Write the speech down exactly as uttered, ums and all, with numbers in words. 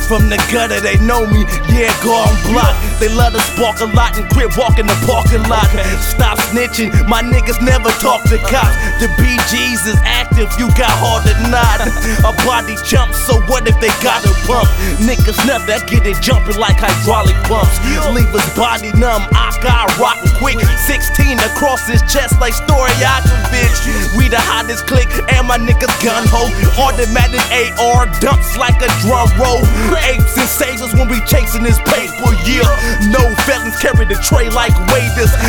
From the gutter, they know me, yeah, gone block. They love to spark a lot and quit walking the parking lot. Stop snitching, my niggas never talk to cops. The B Gs is active, you got hard to nod. A body jump, so what if they got a bump? Niggas nut that get it jumping like hydraulic pumps. Leave his body numb, I got rockin' quick. Sixteen across his chest like Stoyakovich. We the hottest clique, and my niggas gun ho. Automatic A R dumps like a drum roll. Apes and sailors when we chasing this paper, yeah. No felons carry the tray like waiters.